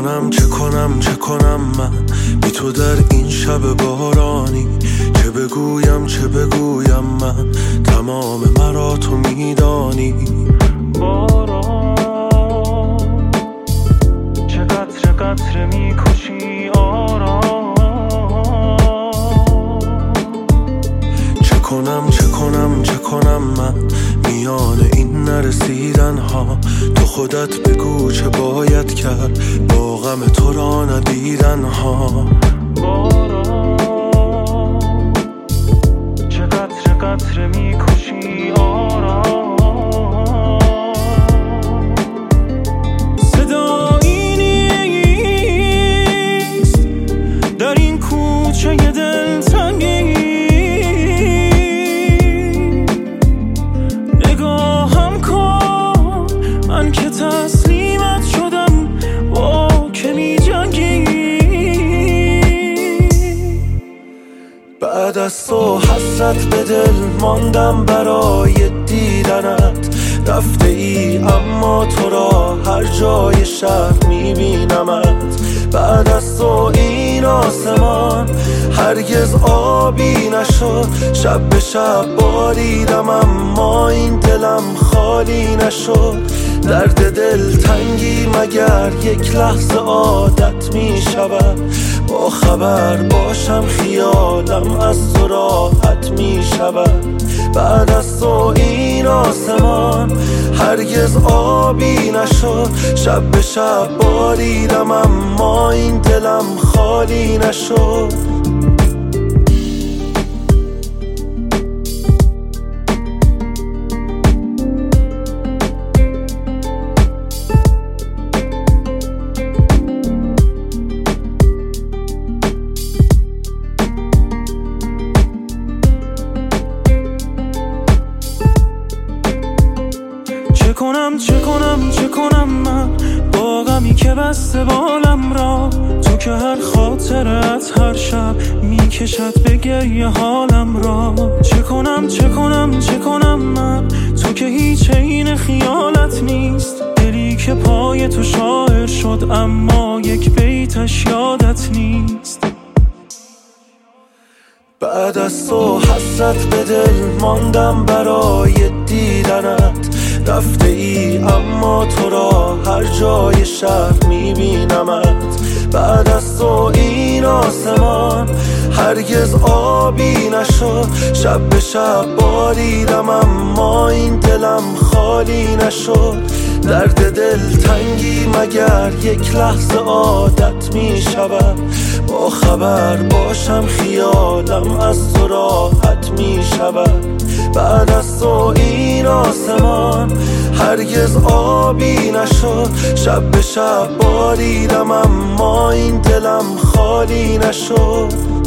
چه کنم من بی تو در این شب بارانی؟ چه بگویم من تمام مرا تو میدانی. باران چه قطره میکشی آرام. چه کنم من میان این نرسیدن ها؟ تو خودت بگو چه باید کرد با غم تو را ندیدن ها. باران چه قطره میکشی آرام. صدایی نیست در این کوچه دلتنگی. نگاهم کن من که تسلیمت شدم با که می جنگی. بعد از تو حسرت به دل ماندم برای دیدنت. رفته ای اما تو را هر جای شهر میبینمت. بعد از تو این آسمان هرگز آبی نشد. شب به شب باریدم اما این دلم خالی نشد. درد دل تنگی مگر یک لحظه عادت می شود؟ با خبر باشم خیالم از تو راحت می شود. بعد از تو این آسمان هرگز آبی نشد. شب به شب باریدم اما این دلم خالی نشد. چه کنم من با غمی که بسته بالم را؟ تو که هر خاطرت هر شب میکشد به گریه حالم را. چه کنم من تو که هیچ عین خیالت نیست. دلی که پای تو شاعر شد اما یک بیتش یادت نیست. بعد از تو حسرت به دل ماندم برای دیدنت. رفته ای اما تو را هر جای شهر میبینمت. بعد از تو این آسمان هرگز آبی نشد. شب به شب باریدم اما این دلم خالی نشد. درد دل تنگی مگر یک لحظه عادت می شود؟ با خبر باشم خیالم از تو راحت می شود. بعد از تو این آسمان هرگز آبی نشد. شب به شب باریدم اما این دلم خالی نشد.